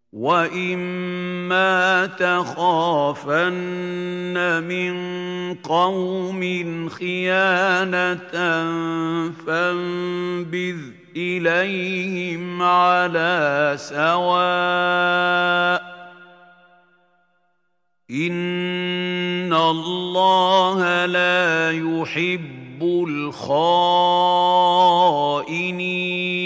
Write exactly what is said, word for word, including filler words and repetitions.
وَإِمَّا تَخَافَنَّ مِن قَوْمٍ خِيَانَةً فَانبِذْ إِلَيْهِمْ عَلَىٰ سَوَاءٍ ۚ إِنَّ اللَّهَ لَا يُحِبُّ الْخَائِنِينَ.